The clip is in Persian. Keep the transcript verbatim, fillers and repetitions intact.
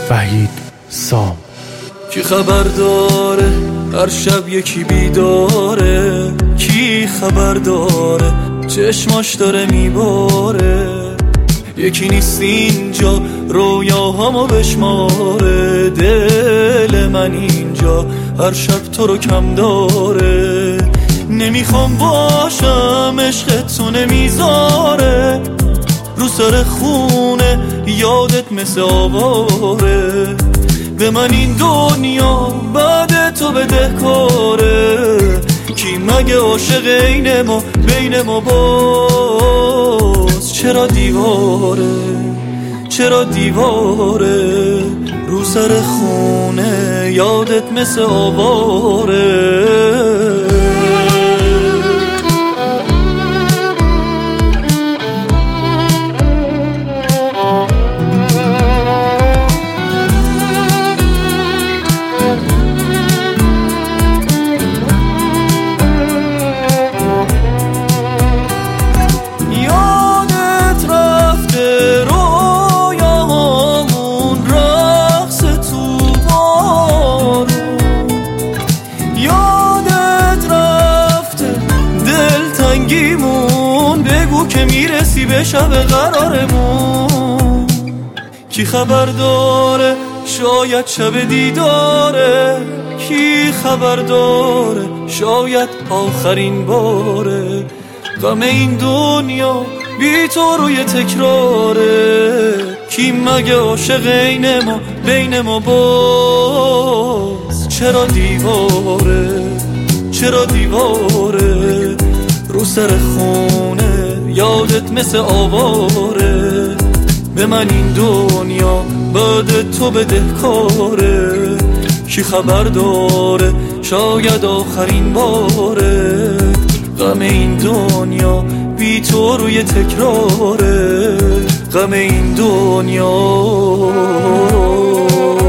وحید سام. کی خبر داره هر شب یکی بیداره؟ کی خبر داره چشماش داره میباره؟ یکی نیست اینجا رویاهامو بشماره، دل من اینجا هر شب تو رو کم داره. نمیخوام باشم عشق تو نمیذاره، رو سر خونه یادت مثل آواره. به من این دنیا بعد تو بدهکاره، کی مگه عاشق این ما بین ما باز؟ چرا دیواره چرا دیواره رو سر خونه یادت مثل آواره. بگو که میرسی به شب قرارمون. کی خبر داره شاید شب دیداره؟ کی خبر داره شاید آخرین باره؟ غم این دنیا بی تو روی تکراره، کی مگه عاشق این ما بین ما باز؟ چرا دیواره چرا دیواره رو سر خونه یادت مثل آواره؟ به من این دنیا بعد تو بدهکاره، کی خبر داره شاید آخرین باره؟ غم این دنیا بی تو روی تکراره، غم این دنیا